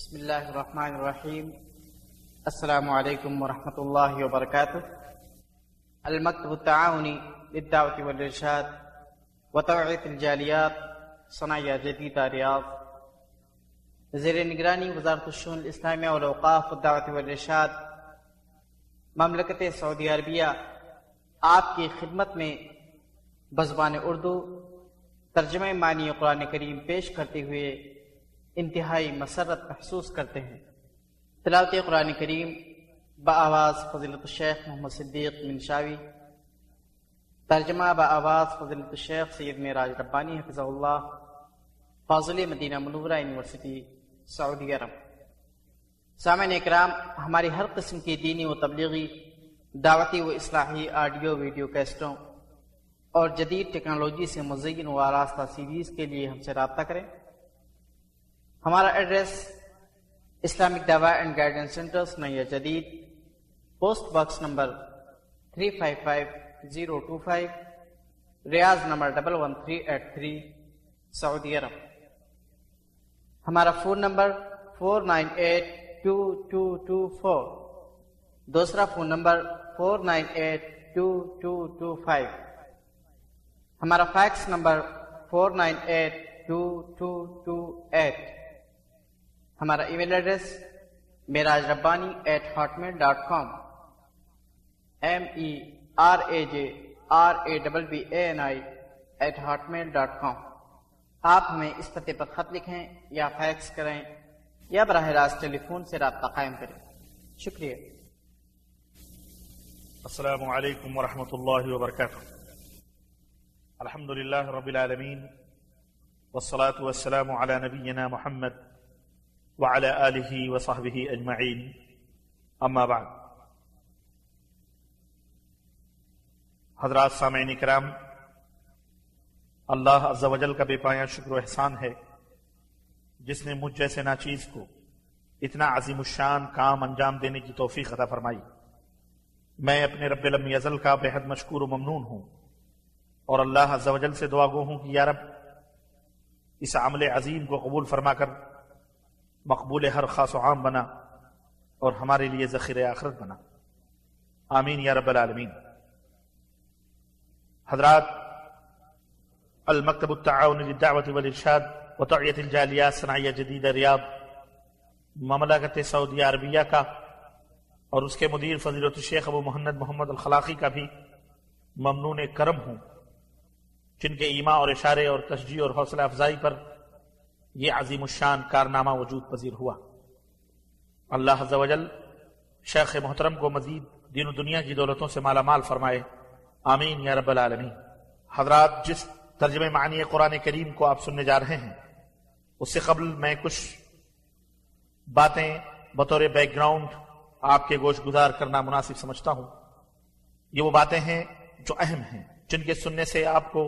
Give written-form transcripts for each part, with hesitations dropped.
بسم اللہ الرحمن الرحیم۔ السلام علیکم ورحمۃ اللہ وبرکاتہ۔ المکتب التعاونی للدعوۃ والارشاد وتوعیۃ الجالیات صنعیہ جدیدہ ریاض، زیر نگرانی وزارت الشؤون الاسلامیہ والاوقاف والدعوۃ والارشاد، مملکت سعودی عربیہ آپ کی خدمت میں بزبان اردو ترجمہ معنی قرآن کریم پیش کرتے ہوئے انتہائی مسرت محسوس کرتے ہیں۔ تلاوت قرآن کریم بآواز فضیلت الشیخ محمد صدیق منشاوی، ترجمہ بآواز فضیلت الشیخ سید معراج ربانی حفظہ اللہ، فاضل مدینہ منورہ یونیورسٹی سعودی عرب۔ سامعین اکرام، ہماری ہر قسم کی دینی و تبلیغی، دعوتی و اصلاحی آڈیو ویڈیو کیسٹوں اور جدید ٹیکنالوجی سے مزین و آراستہ سیریز کے لیے ہم سے رابطہ کریں۔ ہمارا ایڈریس اسلامک دعویٰ اینڈ گائیڈنس سینٹر سنیا جدید، post box number 355025، Riyadh number 11383، سعودی عرب۔ ہمارا فون نمبر 4982224، دوسرا فون نمبر 4982225، ہمارا فیکس نمبر 4982228، ہمارا ای میل ایڈریس mirajrabbani@hotmail.com، merajrabbani@hotmail.com۔ آپ ہمیں اس پتے پر خط لکھیں یا فیکس کریں یا براہ راست ٹیلی فون سے رابطہ قائم کریں۔ شکریہ۔ السلام علیکم ورحمۃ اللہ وبرکاتہ۔ الحمد للہ رب العالمین والصلاة والسلام علی نبینا محمد وعلى آلہ وصحبہ اجمعین، اما بعد۔ حضرات سامعین کرام، اللہ عز و جل کا بے پایہ شکر و احسان ہے جس نے مجھ جیسے ناچیز کو اتنا عظیم الشان کام انجام دینے کی توفیق عطا فرمائی۔ میں اپنے رب لم یزل کا بے حد مشکور و ممنون ہوں، اور اللہ عز و جل سے دعا گو ہوں کہ یا رب اس عمل عظیم کو قبول فرما کر مقبول ہر خاص و عام بنا اور ہمارے لیے ذخیرہ آخرت بنا، آمین یا رب العالمین۔ حضرات، المکتب التعاونی للدعوۃ والارشاد وتوعیۃ الجالیات صنعیہ جدیدہ ریاض، مملکت سعودی عربیہ کا اور اس کے مدیر فضیلت الشیخ ابو محمد الخلاقی کا بھی ممنون کرم ہوں، جن کے ایما اور اشارے اور تشجیع اور حوصلہ افزائی پر یہ عظیم الشان کارنامہ وجود پذیر ہوا۔ اللہ عز و جل شیخ محترم کو مزید دین و دنیا کی دولتوں سے مالا مال فرمائے، آمین یا رب العالمین۔ حضرات، جس ترجمہ معنی قرآن کریم کو آپ سننے جا رہے ہیں، اس سے قبل میں کچھ باتیں بطور بیک گراؤنڈ آپ کے گوش گزار کرنا مناسب سمجھتا ہوں۔ یہ وہ باتیں ہیں جو اہم ہیں، جن کے سننے سے آپ کو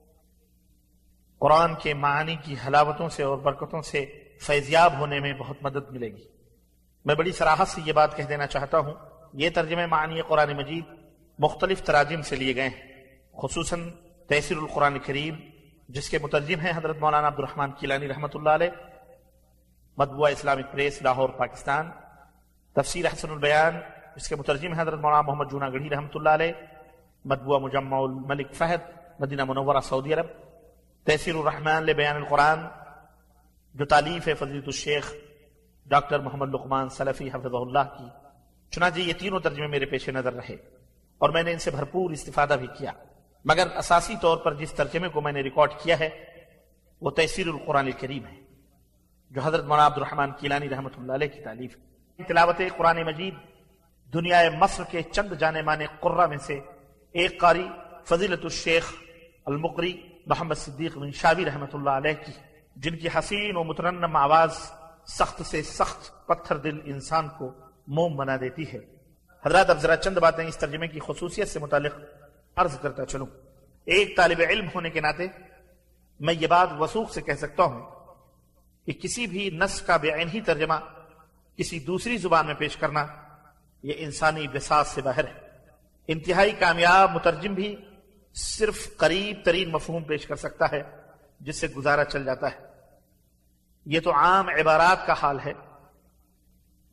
قرآن کے معانی کی حلاوتوں سے اور برکتوں سے فیضیاب ہونے میں بہت مدد ملے گی۔ میں بڑی صراحت سے یہ بات کہہ دینا چاہتا ہوں، یہ ترجمہ معنی قرآن مجید مختلف تراجم سے لیے گئے ہیں، خصوصاً تیسیر القرآن کریم جس کے مترجم ہیں حضرت مولانا عبد الرحمن کیلانی رحمۃ اللہ علیہ، مطبوعہ اسلامک پریس لاہور پاکستان، تفسیر حسن البیان جس کے مترجم ہیں حضرت مولانا محمد جونا گڑھی رحمۃ اللہ علیہ، مطبوعہ مجمع الملک فہد مدینہ منورہ سعودی عرب، تیسیر الرحمن لبیان القرآن جو تالیف ہے فضیلت الشیخ ڈاکٹر محمد لقمان سلفی حفظہ اللہ کی۔ چنانچہ یہ تینوں ترجمے میرے پیش نظر رہے اور میں نے ان سے بھرپور استفادہ بھی کیا، مگر اساسی طور پر جس ترجمے کو میں نے ریکارڈ کیا ہے وہ تیسیر القرآن الکریم ہے، جو حضرت مولانا عبد الرحمن کیلانی رحمۃ اللہ علیہ کی تالیف ہے۔ تلاوت قرآن مجید دنیا مصر کے چند جانے مانے قرہ میں سے ایک قاری فضیلت الشیخ المقری محمد صدیق منشاوی رحمۃ اللہ علیہ کی، جن کی حسین و مترنم آواز سخت سے سخت پتھر دل انسان کو موم بنا دیتی ہے۔ حضرات، اب ذرا چند باتیں اس ترجمے کی خصوصیت سے متعلق عرض کرتا چلوں۔ ایک طالب علم ہونے کے ناطے میں یہ بات وثوق سے کہہ سکتا ہوں کہ کسی بھی نص کا بعین ہی ترجمہ کسی دوسری زبان میں پیش کرنا یہ انسانی بساط سے باہر ہے۔ انتہائی کامیاب مترجم بھی صرف قریب ترین مفہوم پیش کر سکتا ہے جس سے گزارا چل جاتا ہے۔ یہ تو عام عبارات کا حال ہے،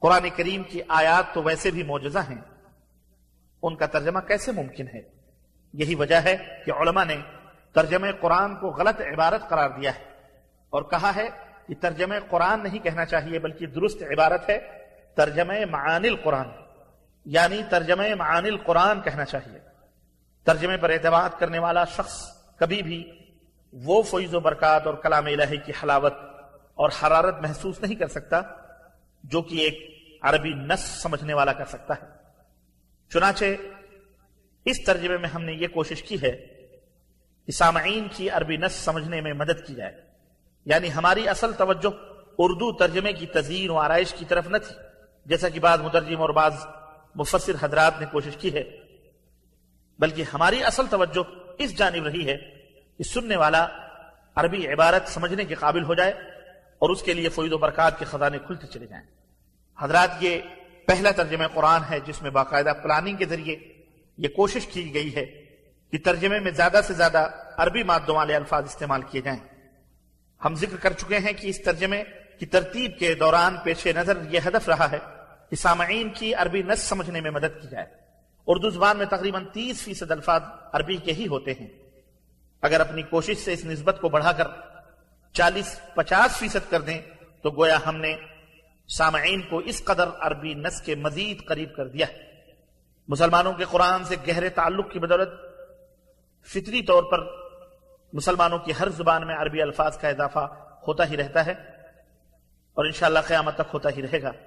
قرآن کریم کی آیات تو ویسے بھی معجزہ ہیں، ان کا ترجمہ کیسے ممکن ہے؟ یہی وجہ ہے کہ علماء نے ترجمہ قرآن کو غلط عبارت قرار دیا ہے اور کہا ہے کہ ترجمہ قرآن نہیں کہنا چاہیے، بلکہ درست عبارت ہے ترجمہ معانی القرآن، یعنی ترجمہ معانی القرآن کہنا چاہیے۔ ترجمے پر اعتماد کرنے والا شخص کبھی بھی وہ فیض و برکات اور کلام الہی کی حلاوت اور حرارت محسوس نہیں کر سکتا جو کہ ایک عربی نص سمجھنے والا کر سکتا ہے۔ چنانچہ اس ترجمے میں ہم نے یہ کوشش کی ہے کہ سامعین کی عربی نص سمجھنے میں مدد کی جائے، یعنی ہماری اصل توجہ اردو ترجمے کی تزئین و آرائش کی طرف نہ تھی، جیسا کہ بعض مترجم اور بعض مفسر حضرات نے کوشش کی ہے، بلکہ ہماری اصل توجہ اس جانب رہی ہے کہ سننے والا عربی عبارت سمجھنے کے قابل ہو جائے اور اس کے لیے فیض و برکات کے خزانے کھلتے چلے جائیں۔ حضرات، یہ پہلا ترجمہ قرآن ہے جس میں باقاعدہ پلاننگ کے ذریعے یہ کوشش کی گئی ہے کہ ترجمے میں زیادہ سے زیادہ عربی مادوں والے الفاظ استعمال کیے جائیں۔ ہم ذکر کر چکے ہیں کہ اس ترجمے کی ترتیب کے دوران پیش نظر یہ ہدف رہا ہے کہ سامعین کی عربی نص سمجھنے میں مدد کی جائے۔ اردو زبان میں تقریباً 30% الفاظ عربی کے ہی ہوتے ہیں۔ اگر اپنی کوشش سے اس نسبت کو بڑھا کر 40-50% کر دیں تو گویا ہم نے سامعین کو اس قدر عربی نص کے مزید قریب کر دیا ہے۔ مسلمانوں کے قرآن سے گہرے تعلق کی بدولت فطری طور پر مسلمانوں کی ہر زبان میں عربی الفاظ کا اضافہ ہوتا ہی رہتا ہے اور انشاءاللہ قیامت تک ہوتا ہی رہے گا۔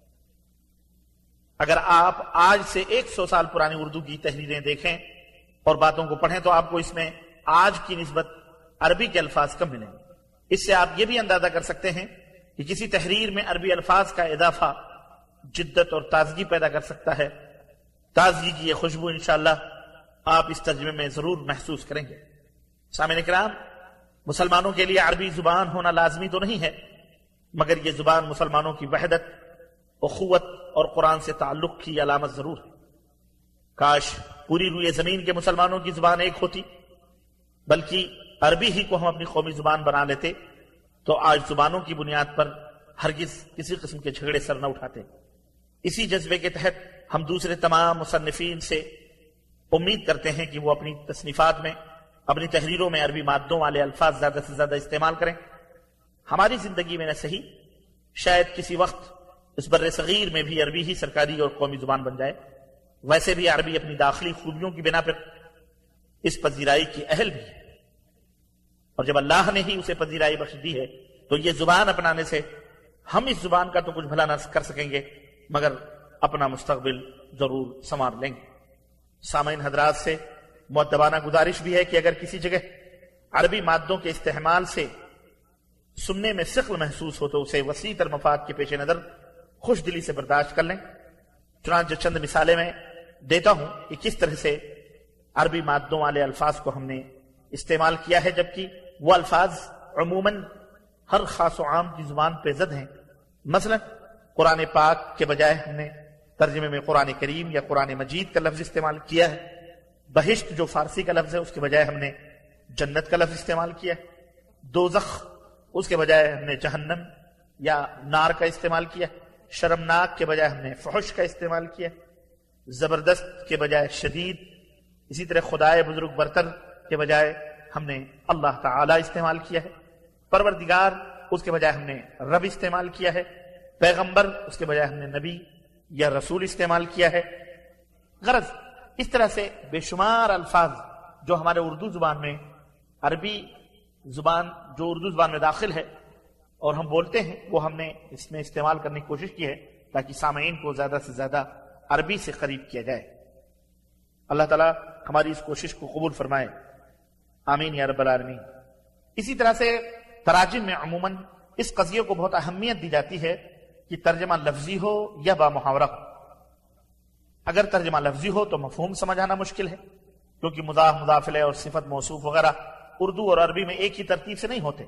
اگر آپ آج سے 100 سال پرانی اردو کی تحریریں دیکھیں اور باتوں کو پڑھیں تو آپ کو اس میں آج کی نسبت عربی کے الفاظ کم ملیں گے۔ اس سے آپ یہ بھی اندازہ کر سکتے ہیں کہ کسی تحریر میں عربی الفاظ کا اضافہ جدت اور تازگی پیدا کر سکتا ہے۔ تازگی کی یہ خوشبو انشاءاللہ آپ اس ترجمے میں ضرور محسوس کریں گے۔ سامعین کرام، مسلمانوں کے لیے عربی زبان ہونا لازمی تو نہیں ہے، مگر یہ زبان مسلمانوں کی وحدت، اخوت اور قرآن سے تعلق کی علامت ضرور ہے۔ کاش پوری روئے زمین کے مسلمانوں کی زبان ایک ہوتی، بلکہ عربی ہی کو ہم اپنی قومی زبان بنا لیتے تو آج زبانوں کی بنیاد پر ہرگز کسی قسم کے جھگڑے سر نہ اٹھاتے۔ اسی جذبے کے تحت ہم دوسرے تمام مصنفین سے امید کرتے ہیں کہ وہ اپنی تصنیفات میں، اپنی تحریروں میں عربی مادوں والے الفاظ زیادہ سے زیادہ استعمال کریں۔ ہماری زندگی میں نہ صحیح، شاید کسی وقت اس بر صغیر میں بھی عربی ہی سرکاری اور قومی زبان بن جائے۔ ویسے بھی عربی اپنی داخلی خوبیوں کی بنا پر اس پذیرائی کی اہل بھی ہے، اور جب اللہ نے ہی اسے پذیرائی بخش دی ہے تو یہ زبان اپنانے سے ہم اس زبان کا تو کچھ بھلا نہ کر سکیں گے مگر اپنا مستقبل ضرور سنوار لیں گے۔ سامعین حضرات سے مؤدبانہ گزارش بھی ہے کہ اگر کسی جگہ عربی مادوں کے استعمال سے سننے میں ثقل محسوس ہو تو اسے وسیع تر مفاد کے پیش نظر خوش دلی سے برداشت کر لیں۔ چنانچہ چند مثالیں میں دیتا ہوں کہ کس طرح سے عربی مادوں والے الفاظ کو ہم نے استعمال کیا ہے، جبکہ وہ الفاظ عموماً ہر خاص و عام کی زبان پہ زد ہیں۔ مثلا قرآن پاک کے بجائے ہم نے ترجمے میں قرآن کریم یا قرآن مجید کا لفظ استعمال کیا ہے۔ بہشت جو فارسی کا لفظ ہے اس کے بجائے ہم نے جنت کا لفظ استعمال کیا ہے۔ دوزخ اس کے بجائے ہم نے جہنم یا نار کا استعمال کیا ہے۔ شرمناک کے بجائے ہم نے فحش کا استعمال کیا ہے۔ زبردست کے بجائے شدید، اسی طرح خدائے بزرگ برتر کے بجائے ہم نے اللہ تعالی استعمال کیا ہے۔ پروردگار اس کے بجائے ہم نے رب استعمال کیا ہے۔ پیغمبر اس کے بجائے ہم نے نبی یا رسول استعمال کیا ہے۔ غرض اس طرح سے بے شمار الفاظ جو ہمارے اردو زبان میں، عربی زبان جو اردو زبان میں داخل ہے اور ہم بولتے ہیں، وہ ہم نے اس میں استعمال کرنے کی کوشش کی ہے تاکہ سامعین کو زیادہ سے زیادہ عربی سے قریب کیا جائے۔ اللہ تعالیٰ ہماری اس کوشش کو قبول فرمائے، آمین یا رب العالمین۔ اسی طرح سے تراجم میں عموماً اس قضیے کو بہت اہمیت دی جاتی ہے کہ ترجمہ لفظی ہو یا با محاورہ ہو۔ اگر ترجمہ لفظی ہو تو مفہوم سمجھ آنا مشکل ہے، کیونکہ مضاف، مضاف الیہ اور صفت موصوف وغیرہ اردو اور عربی میں ایک ہی ترتیب سے نہیں ہوتے۔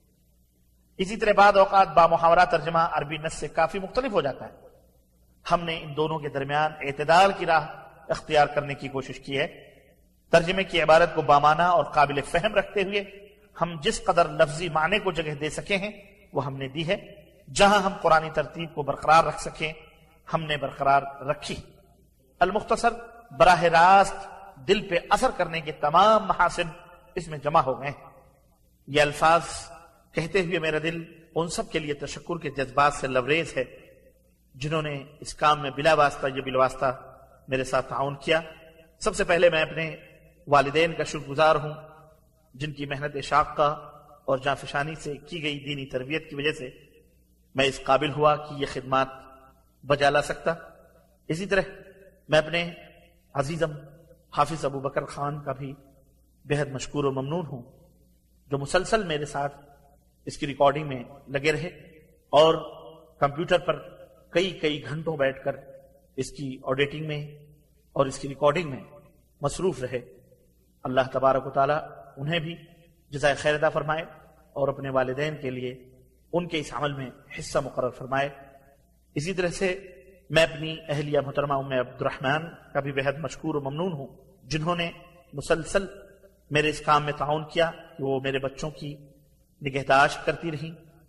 اسی طرح بعض اوقات با محاورہ ترجمہ عربی نص سے کافی مختلف ہو جاتا ہے۔ ہم نے ان دونوں کے درمیان اعتدال کی راہ اختیار کرنے کی کوشش کی ہے۔ ترجمے کی عبارت کو بامانہ اور قابل فہم رکھتے ہوئے ہم جس قدر لفظی معنی کو جگہ دے سکے ہیں وہ ہم نے دی ہے، جہاں ہم قرآنی ترتیب کو برقرار رکھ سکیں ہم نے برقرار رکھی۔ المختصر براہ راست دل پہ اثر کرنے کے تمام محاسن اس میں جمع ہو گئے ہیں۔ یہ الفاظ کہتے ہوئے میرا دل ان سب کے لیے تشکر کے جذبات سے لبریز ہے جنہوں نے اس کام میں بلا واسطہ یا بالواسطہ میرے ساتھ تعاون کیا۔ سب سے پہلے میں اپنے والدین کا شکر گزار ہوں جن کی محنت شاقہ اور جانفشانی سے کی گئی دینی تربیت کی وجہ سے میں اس قابل ہوا کہ یہ خدمات بجا لا سکتا۔ اسی طرح میں اپنے عزیزم حافظ ابو بکر خان کا بھی بہت مشکور و ممنون ہوں جو مسلسل میرے ساتھ اس کی ریکارڈنگ میں لگے رہے اور کمپیوٹر پر کئی گھنٹوں بیٹھ کر اس کی آڈیٹنگ میں اور اس کی ریکارڈنگ میں مصروف رہے۔ اللہ تبارک و تعالی انہیں بھی جزائے خیر عطا فرمائے اور اپنے والدین کے لیے ان کے اس عمل میں حصہ مقرر فرمائے۔ اسی طرح سے میں اپنی اہلیہ محترمہ ام عبد الرحمن کا بھی بہت مشکور و ممنون ہوں جنہوں نے مسلسل میرے اس کام میں تعاون کیا کہ وہ میرے بچوں کی نگہداشت کرتی رہیں،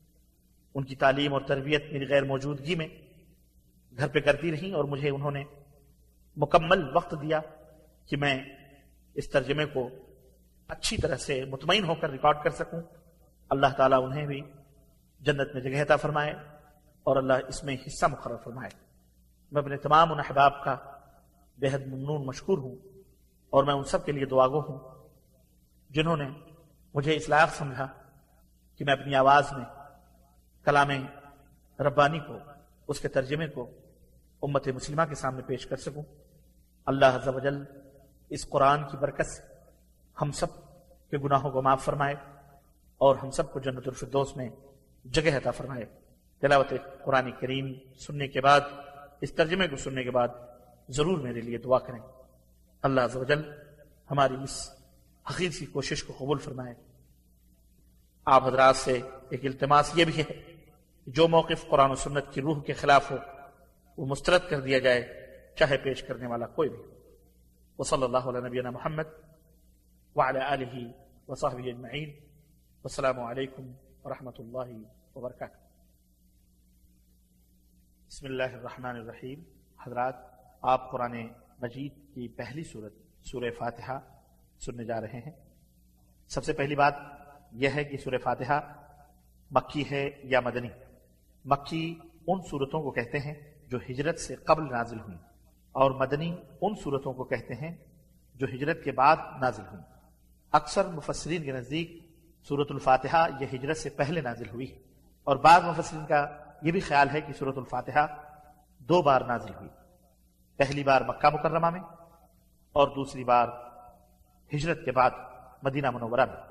ان کی تعلیم اور تربیت میری غیر موجودگی میں گھر پہ کرتی رہیں، اور مجھے انہوں نے مکمل وقت دیا کہ میں اس ترجمے کو اچھی طرح سے مطمئن ہو کر ریکارڈ کر سکوں۔ اللہ تعالیٰ انہیں بھی جنت میں جگہ عطا فرمائے اور اللہ اس میں حصہ مقرر فرمائے۔ میں اپنے تمام ان احباب کا بہت ممنون مشکور ہوں اور میں ان سب کے لیے دعاگو ہوں جنہوں نے مجھے اس لائق سمجھا کہ میں اپنی آواز میں کلام ربانی کو، اس کے ترجمے کو امت مسلمہ کے سامنے پیش کر سکوں۔ اللہ عز و جل اس قرآن کی برکت سے ہم سب کے گناہوں کو معاف فرمائے اور ہم سب کو جنت الفردوس میں جگہ عطا فرمائے۔ تلاوت قرآن کریم سننے کے بعد، اس ترجمے کو سننے کے بعد ضرور میرے لیے دعا کریں۔ اللہ عز و جل ہماری اس حقیر سی کوشش کو قبول فرمائے۔ آپ حضرات سے ایک التماس یہ بھی ہے کہ جو موقف قرآن و سنت کی روح کے خلاف ہو وہ مسترد کر دیا جائے، چاہے پیش کرنے والا کوئی بھی۔ وصلی اللہ علی نبینا محمد وعلی آلہ وصحبہ اجمعین۔ والسلام علیکم ورحمۃ اللہ وبرکاتہ۔ بسم اللہ الرحمن الرحیم۔ حضرات، آپ قرآن مجید کی پہلی سورت سورہ فاتحہ سننے جا رہے ہیں۔ سب سے پہلی بات یہ ہے کہ سورہ فاتحہ مکی ہے یا مدنی۔ مکی ان سورتوں کو کہتے ہیں جو ہجرت سے قبل نازل ہوئیں، اور مدنی ان سورتوں کو کہتے ہیں جو ہجرت کے بعد نازل ہوئیں۔ اکثر مفسرین کے نزدیک سورۃ الفاتحہ یہ ہجرت سے پہلے نازل ہوئی ہے، اور بعض مفسرین کا یہ بھی خیال ہے کہ سورۃ الفاتحہ 2 بار نازل ہوئی، پہلی بار مکہ مکرمہ میں اور دوسری بار ہجرت کے بعد مدینہ منورہ میں۔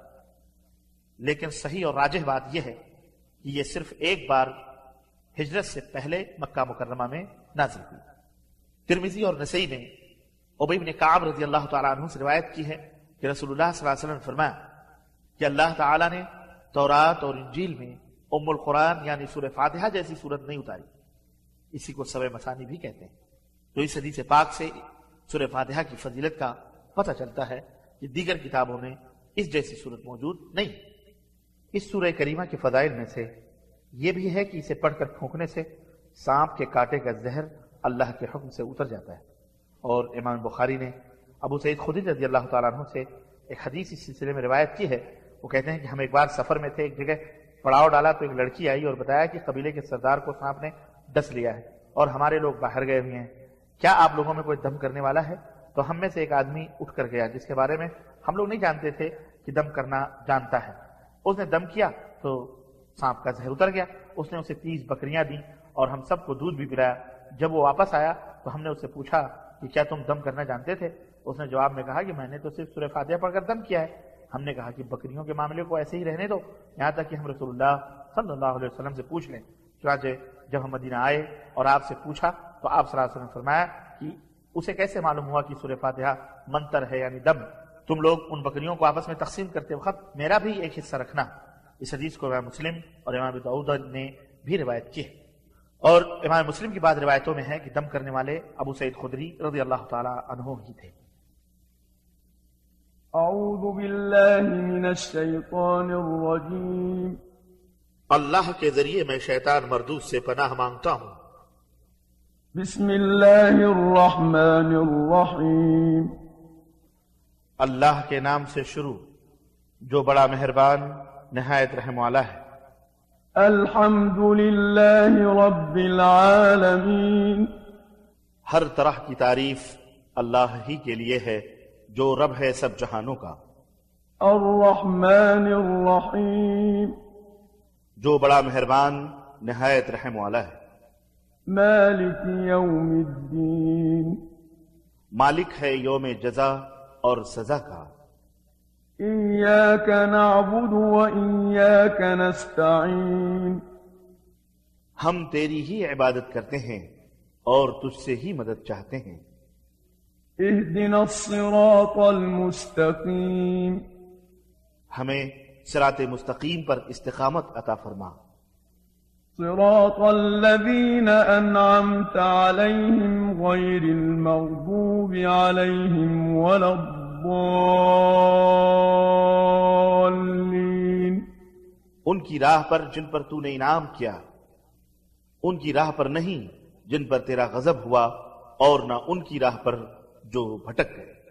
لیکن صحیح اور راجح بات یہ ہے کہ یہ صرف ایک بار ہجرت سے پہلے مکہ مکرمہ میں نازل ہوئی۔ ترمذی اور نسائی نے ابی بن کعب رضی اللہ تعالیٰ عنہ سے روایت کی ہے کہ رسول اللہ صلی اللہ علیہ وسلم نے فرمایا کہ اللہ تعالیٰ نے تورات اور انجیل میں ام القرآن یعنی سورہ فاتحہ جیسی سورت نہیں اتاری، اسی کو سبع مثانی بھی کہتے ہیں۔ تو اس حدیث پاک سے سورہ فاتحہ کی فضیلت کا پتہ چلتا ہے کہ دیگر کتابوں میں اس جیسی سورت موجود نہیں۔ اس سورہ کریمہ کے فضائل میں سے یہ بھی ہے کہ اسے پڑھ کر پھونکنے سے سانپ کے کاٹے کا زہر اللہ کے حکم سے اتر جاتا ہے۔ اور امام بخاری نے ابو سعید خدری رضی اللہ تعالیٰ عنہ سے ایک حدیث اس سلسلے میں روایت کی ہے۔ وہ کہتے ہیں کہ ہم ایک بار سفر میں تھے، ایک جگہ پڑاؤ ڈالا تو ایک لڑکی آئی اور بتایا کہ قبیلے کے سردار کو سانپ نے ڈس لیا ہے اور ہمارے لوگ باہر گئے ہوئے ہیں، کیا آپ لوگوں میں کوئی دم کرنے والا ہے؟ تو ہم میں سے ایک آدمی اٹھ کر گیا جس کے بارے میں ہم لوگ نہیں جانتے تھے کہ دم کرنا جانتا ہے۔ اس نے دم کیا تو سانپ کا زہر اتر گیا۔ اس نے اسے 30 بکریاں دیں اور ہم سب کو دودھ بھی پلایا۔ جب وہ واپس آیا تو ہم نے اس سے پوچھا کہ کیا تم دم کرنا جانتے تھے؟ اس نے جواب میں کہا کہ میں نے تو صرف سورہ فاتحہ پڑھ کر دم کیا ہے۔ ہم نے کہا کہ بکریوں کے معاملے کو ایسے ہی رہنے دو یہاں تک کہ ہم رسول اللہ صلی اللہ علیہ وسلم سے پوچھ لیں۔ چنانچہ جب ہم مدینہ آئے اور آپ سے پوچھا تو آپ صلی اللہ علیہ وسلم نے فرمایا کہ اسے کیسے معلوم ہوا کہ سورہ فاتحہ منتر ہے یعنی دم؟ تم لوگ ان بکریوں کو آپس میں تقسیم کرتے وقت میرا بھی ایک حصہ رکھنا۔ اس حدیث کو امام مسلم اور امام ابو داؤد نے بھی روایت کی ہے، اور امام مسلم کی بعض روایتوں میں ہے کہ دم کرنے والے ابو سعید خدری رضی اللہ تعالی عنہ ہی تھے۔ اعوذ باللہ من الشیطان الرجیم اللہ کے ذریعے میں شیطان مردود سے پناہ مانگتا ہوں۔ بسم اللہ الرحمن الرحیم۔ اللہ کے نام سے شروع جو بڑا مہربان نہایت رحم والا ہے۔ الحمد للہ رب العالمین۔ ہر طرح کی تعریف اللہ ہی کے لیے ہے جو رب ہے سب جہانوں کا۔ الرحمن الرحیم۔ جو بڑا مہربان نہایت رحم والا ہے۔ مالک یوم الدین۔ مالک ہے یوم جزا اور سزا کا۔ ایاک نعبد و ایاک نستعین۔ ہم تیری ہی عبادت کرتے ہیں اور تجھ سے ہی مدد چاہتے ہیں۔ اہدنا الصراط المستقیم۔ ہمیں صراط مستقیم پر استقامت عطا فرما۔ صراط الذين أنعمت عليهم غير المغضوب عليهم ولا الضالين. ان کی راہ پر جن پر تو نے انعام کیا، ان کی راہ پر نہیں جن پر تیرا غضب ہوا، اور نہ ان کی راہ پر جو بھٹک گئے۔